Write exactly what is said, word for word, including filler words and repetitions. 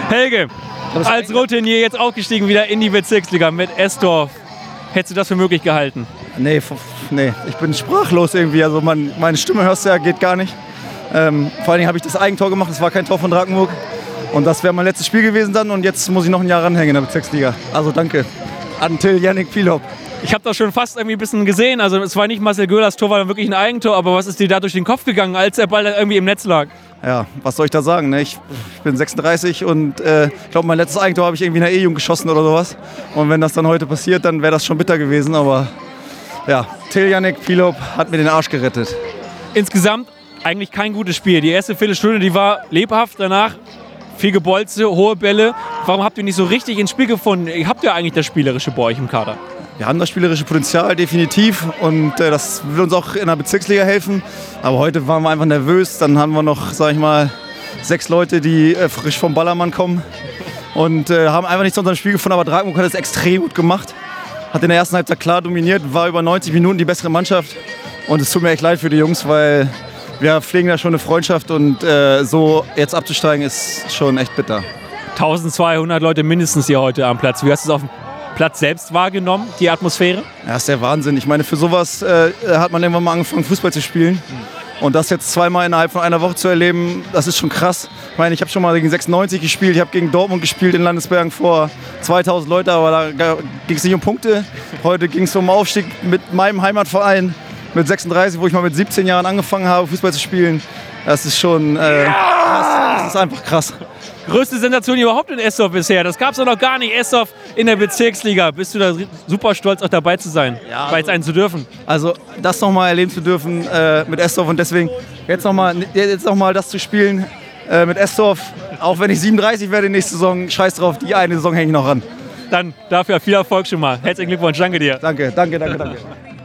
Helge, als Routinier jetzt aufgestiegen wieder in die Bezirksliga mit Estorf. Hättest du das für möglich gehalten? Nee, nee, ich bin sprachlos irgendwie. Also mein, meine Stimme hörst du ja, geht gar nicht. Ähm, vor allen Dingen habe ich das Eigentor gemacht, das war kein Tor von Drakenburg. Und das wäre mein letztes Spiel gewesen dann und jetzt muss ich noch ein Jahr ranhängen in der Bezirksliga. Also danke an Till Yannick Pilop. Ich habe das schon fast irgendwie ein bisschen gesehen. Also es war nicht Marcel Göhlers Tor, war wirklich ein Eigentor. Aber was ist dir da durch den Kopf gegangen, als der Ball dann irgendwie im Netz lag? Ja, was soll ich da sagen? Ne? Ich, ich bin sechsunddreißig und äh, ich glaube, mein letztes Eigentor habe ich irgendwie in der E-Jugend geschossen oder sowas. Und wenn das dann heute passiert, dann wäre das schon bitter gewesen. Aber ja, Till Yannick Pilop hat mir den Arsch gerettet. Insgesamt eigentlich kein gutes Spiel. Die erste Viertelstunde, die war lebhaft. Danach viel Gebolze, hohe Bälle. Warum habt ihr nicht so richtig ins Spiel gefunden? Ihr habt ja eigentlich das Spielerische bei euch im Kader. Wir haben das spielerische Potenzial, definitiv. Und äh, das will uns auch in der Bezirksliga helfen. Aber heute waren wir einfach nervös. Dann haben wir noch, sag ich mal, sechs Leute, die äh, frisch vom Ballermann kommen. Und äh, haben einfach nicht zu unserem Spiel gefunden. Aber Drakenburg hat es extrem gut gemacht. Hat in der ersten Halbzeit klar dominiert. War über neunzig Minuten die bessere Mannschaft. Und es tut mir echt leid für die Jungs, weil wir pflegen da schon eine Freundschaft. Und äh, so jetzt abzusteigen ist schon echt bitter. eintausendzweihundert Leute mindestens hier heute am Platz. Wie hast du es auf dem Platz selbst wahrgenommen, die Atmosphäre? Ja, das ist der Wahnsinn. Ich meine, für sowas äh, hat man irgendwann mal angefangen, Fußball zu spielen. Und das jetzt zweimal innerhalb von einer Woche zu erleben, das ist schon krass. Ich meine, ich habe schon mal gegen sechsundneunzig gespielt, ich habe gegen Dortmund gespielt in Landesbergen vor zweitausend Leute, aber da ging es nicht um Punkte. Heute ging es um Aufstieg mit meinem Heimatverein, mit sechsunddreißig, wo ich mal mit siebzehn Jahren angefangen habe, Fußball zu spielen. Das ist schon äh, krass. Das ist einfach krass. Größte Sensation überhaupt in Estorf bisher. Das gab es noch gar nicht. Estorf in der Bezirksliga. Bist du da super stolz, auch dabei zu sein, ja, bei sein zu dürfen? Also das nochmal erleben zu dürfen äh, mit Estorf und deswegen jetzt nochmal jetzt noch mal das zu spielen äh, mit Estorf. Auch wenn ich siebenunddreißig werde nächste Saison, scheiß drauf, die eine Saison hänge ich noch ran. Dann dafür viel Erfolg schon mal. Herzlichen Glückwunsch, danke dir. Danke, danke, danke, danke.